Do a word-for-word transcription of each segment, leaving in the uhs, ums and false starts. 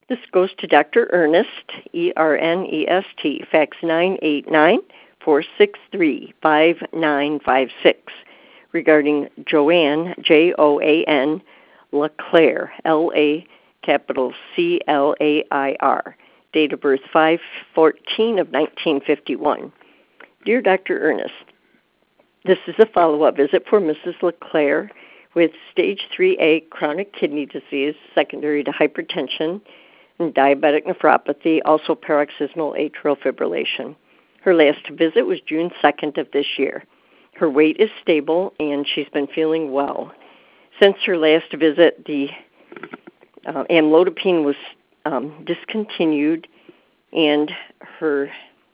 This goes to Doctor Ernest, E R N E S T, fax nine eight nine, four six three, five nine five six, regarding Joanne, J O A N, LaClair, L A capital C L A I R, date of birth five fourteen of nineteen fifty-one. Dear Doctor Ernest, this is a follow-up visit for Missus LaClair with stage three A chronic kidney disease secondary to hypertension and diabetic nephropathy, also paroxysmal atrial fibrillation. Her last visit was June second of this year. Her weight is stable, and she's been feeling well. Since her last visit, the uh, amlodipine was um, discontinued, and her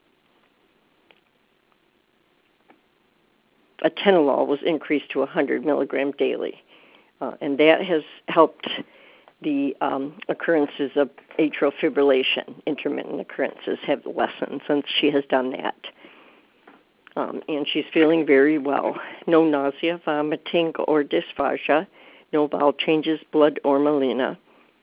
atenolol was increased to one hundred milligrams daily, uh, and that has helped the um, occurrences of atrial fibrillation, intermittent occurrences, have lessened since she has done that. Um, and she's feeling very well. No nausea, vomiting, or dysphagia, no bowel changes, blood or melena,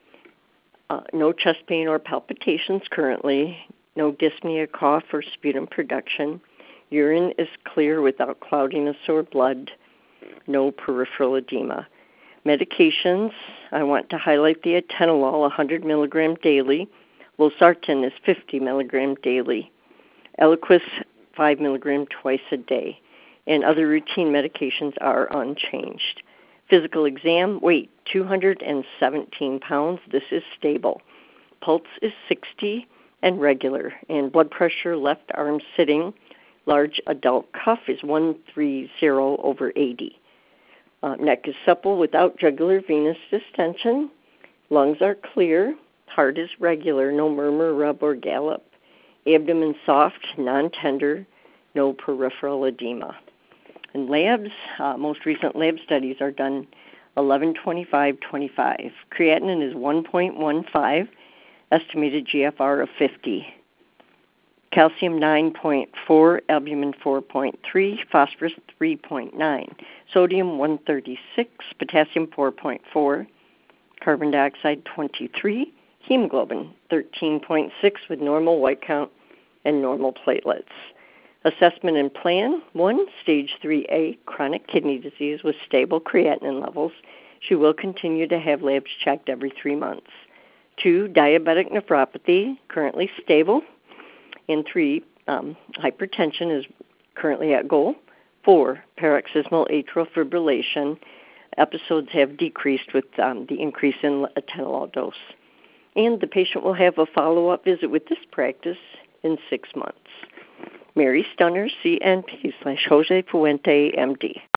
uh, no chest pain or palpitations currently, no dyspnea, cough, or sputum production. Urine is clear without cloudiness or blood, no peripheral edema. Medications, I want to highlight the atenolol, one hundred milligrams daily. Losartan is fifty milligrams daily. Eliquis, five milligrams twice a day. And other routine medications are unchanged. Physical exam, weight two hundred seventeen pounds. This is stable. Pulse is sixty and regular. And blood pressure, left arm sitting, large adult cuff is one thirty over eighty. Uh, neck is supple without jugular venous distension. Lungs are clear. Heart is regular, no murmur, rub, or gallop. Abdomen soft, non-tender, no peripheral edema. And labs, uh, most recent lab studies are done eleven twenty-five twenty-five. Creatinine is one point one five, estimated G F R of fifty. Calcium nine point four, albumin four point three, phosphorus three point nine, sodium one thirty-six, potassium four point four, carbon dioxide twenty-three, hemoglobin thirteen point six with normal white count and normal platelets. Assessment and plan: one, stage three A, chronic kidney disease with stable creatinine levels. She will continue to have labs checked every three months. Two, diabetic nephropathy, currently stable. And three, um, hypertension is currently at goal. Four, paroxysmal atrial fibrillation. Episodes have decreased with um, the increase in atenolol dose. And the patient will have a follow-up visit with this practice in six months. Mary Stunner, C N P slash Jose Fuente, M D.